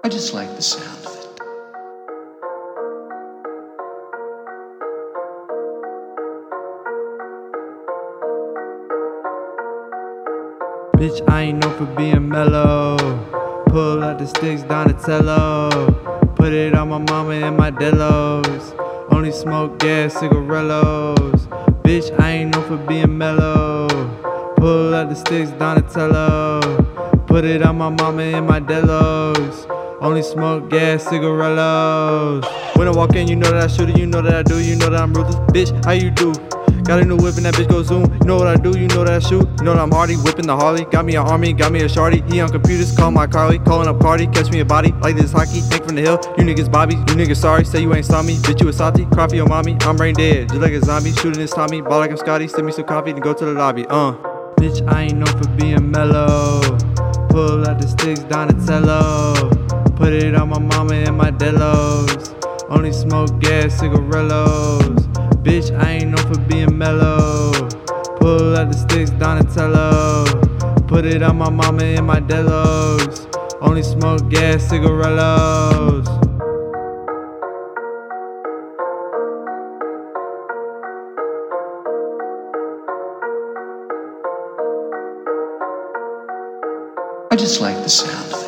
I just like the sound of it. Bitch, I ain't known for being mellow. Pull out the sticks, Donatello. Put it on my mama and my Delos. Only smoke gas, cigarillos. Bitch, I ain't known for being mellow. Pull out the sticks, Donatello. Put it on my mama and my Delos. Only smoke gas, cigarillos. When I walk in, you know that I shoot it, you know that I do, you know that I'm ruthless. Bitch, how you do? Got a new whip and that bitch go zoom. You know what I do, you know that I shoot. You know that I'm hardy, whipping the Harley. Got me an army, got me a shorty. He on computers, call my Carly. Calling up Cardi, catch me a body. Like this hockey, Hank from the hill. You niggas Bobby, you niggas sorry. Say you ain't saw me, bitch you a salty. Cry for your mommy, I'm brain dead. Just like a zombie, shooting this Tommy. Ball like I'm Scotty, send me some coffee and go to the lobby. Bitch, I ain't known for being mellow. Pull out the sticks, Donatello. Put it on my mama and my Delos. Only smoke gas, cigarillos. Bitch, I ain't known for being mellow. Pull out the sticks, Donatello. Put it on my mama and my Delos. Only smoke gas, cigarillos. I just like the sound of it.